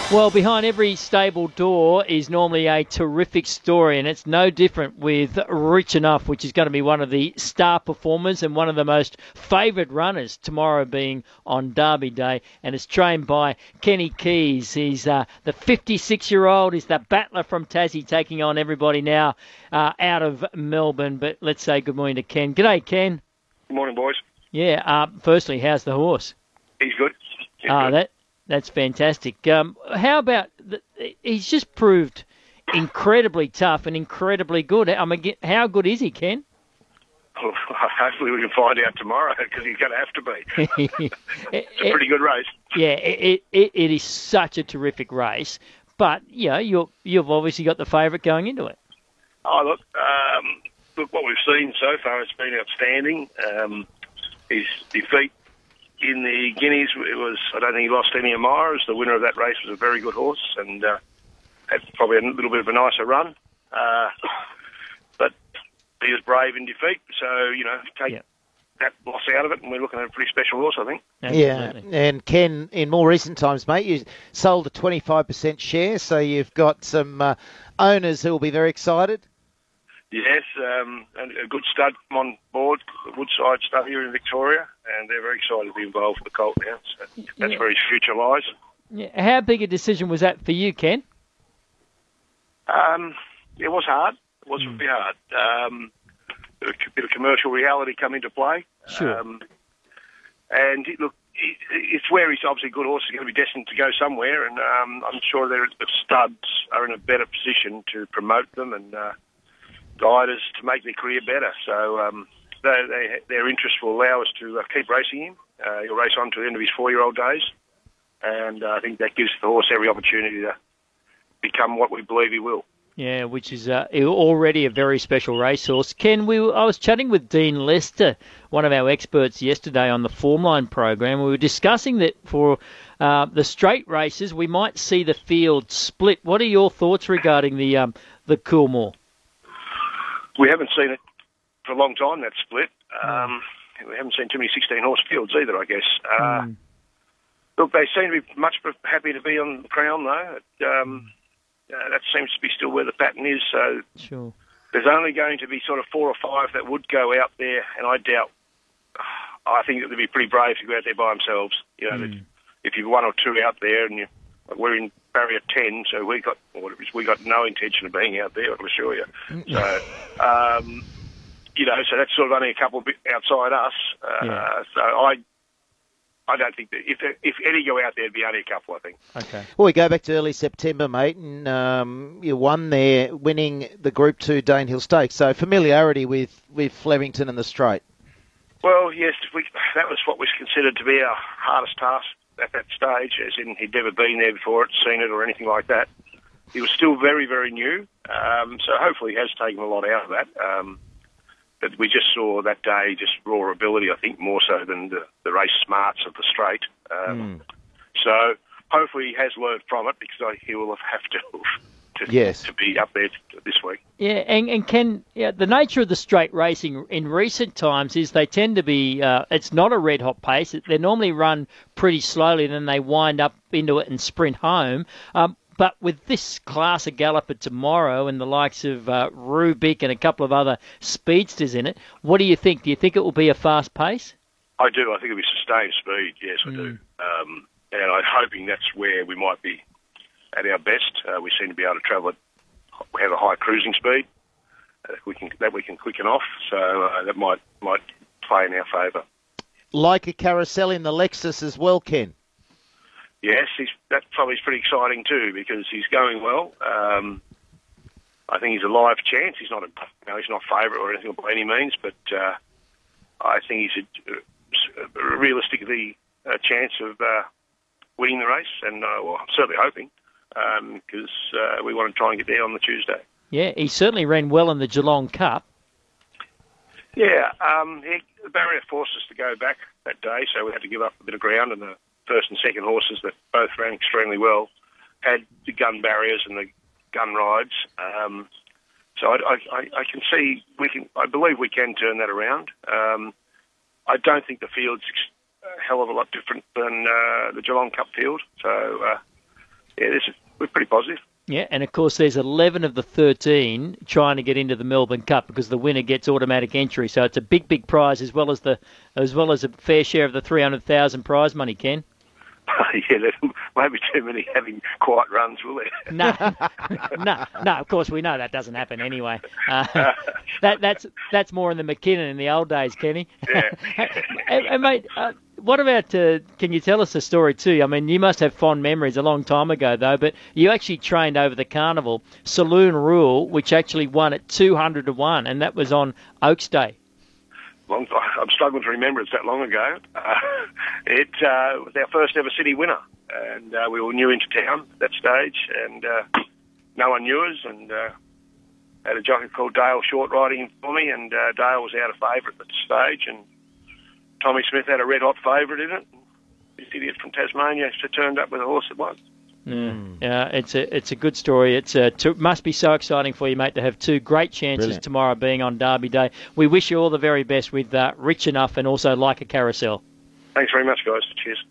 Well, behind every stable door is normally a terrific story, and it's no different with Rich Enough, which is going to be one of the star performers and one of the most favoured runners tomorrow being on Derby Day, and it's trained by Kenny Keys. He's the 56-year-old. He's the battler from Tassie, taking on everybody now out of Melbourne. But let's say good morning to Ken. G'day, Ken. Good morning, boys. Yeah, firstly, how's the horse? He's good. He's good. That's fantastic. How about, he's just proved incredibly tough and incredibly good. I mean, how good is he, Ken? Well, hopefully we can find out tomorrow, because he's going to have to be. It's a pretty good race. Yeah, it is such a terrific race. But, you know, you've obviously got the favourite going into it. Oh, look, what we've seen so far has been outstanding. His defeat in the Guineas, I don't think he lost any admirers. The winner of that race was a very good horse and had probably a little bit of a nicer run. But he was brave in defeat, so, take that loss out of it, and we're looking at a pretty special horse, I think. Absolutely. Yeah, and Ken, in more recent times, mate, you sold a 25% share, so you've got some owners who will be very excited. Yes, and a good stud on board, a Woodside stud here in Victoria, and they're very excited to be involved with the colt now. So that's where his future lies. Yeah. How big a decision was that for you, Ken? It was hard. It was really hard. A bit of commercial reality come into play. Sure. And look, it's where he's obviously a good horse. He's going to be destined to go somewhere, and I'm sure the studs are in a better position to promote them and guide us to make their career better. So their interest will allow us to keep racing him. He'll race on to the end of his 4-year-old days, and I think that gives the horse every opportunity to become what we believe he will. Yeah, which is already a very special racehorse. Ken, I was chatting with Dean Lester, one of our experts, yesterday on the Formline program. We were discussing that for the straight races, we might see the field split. What are your thoughts regarding the Coolmore? We haven't seen it for a long time, that split. We haven't seen too many 16-horse fields either, I guess. Look, they seem to be much happy to be on the crown, though. That seems to be still where the pattern is. So sure. There's only going to be sort of 4 or 5 that would go out there, and I think it would be pretty brave to go out there by themselves. If you've 1 or 2 out there, and we're in barrier 10, so we got no intention of being out there, I can assure you. So, so that's sort of only a couple bit outside us. So I don't think that if any go out there, it'd be only a couple, I think. Okay. Well, we go back to early September, mate, and you won there, winning the Group 2 Danehill Stakes. So familiarity with Flemington and the straight. Well, yes, that was what was considered to be our hardest task at that stage, as in he'd never been there before, seen it or anything like that. He was still very, very new, so hopefully he has taken a lot out of that. But we just saw that day just raw ability, I think, more so than the race smarts of the straight. So hopefully he has learned from it, because he will have to be up there this week. Yeah, and Ken, the nature of the straight racing in recent times is they tend to be, it's not a red-hot pace. They normally run pretty slowly, and then they wind up into it and sprint home. But with this class of galloper tomorrow and the likes of Rubik and a couple of other speedsters in it, what do you think? Do you think it will be a fast pace? I do. I think it'll be sustained speed, yes, I do. And I'm hoping that's where we might be at our best. We seem to be able to travel we have a high cruising speed that we can quicken off, so that might play in our favour. Like a carousel in the Lexus as well, Ken? Yes, that probably is pretty exciting too, because he's going well. I think he's a live chance. He's not favourite or anything by any means, but I think he's realistically a chance of winning the race, and I'm certainly hoping, because we want to try and get there on the Tuesday. Yeah, he certainly ran well in the Geelong Cup. Yeah, the barrier forced us to go back that day, so we had to give up a bit of ground, and the first and second horses that both ran extremely well had the gun barriers and the gun rides. So I can see I believe we can turn that around. I don't think the field's a hell of a lot different than the Geelong Cup field. So we're pretty positive. Yeah, and of course there's 11 of the 13 trying to get into the Melbourne Cup because the winner gets automatic entry. So it's a big prize as well as a fair share of the 300,000 prize money, Ken. Yeah, there won't be too many having quiet runs, will there? No. Of course we know that doesn't happen anyway. That's more in the McKinnon in the old days, Kenny. Yeah. and mate, what about? Can you tell us a story too? I mean, you must have fond memories a long time ago though. But you actually trained over the carnival, Saloon Rule, which actually won at 200-1, and that was on Oaks Day. I'm struggling to remember. It's that long ago. It was our first ever city winner, and we were new into town at that stage, and no one knew us. And had a jockey called Dale Short riding for me, and Dale was out of favourite at the stage, and Tommy Smith had a red hot favourite in it. This idiot from Tasmania turned up with a horse that won. Yeah, it's a good story. It must be so exciting for you, mate, to have two great chances tomorrow being on Derby Day. We wish you all the very best with Rich Enough and also Like a Carousel. Thanks very much, guys. Cheers.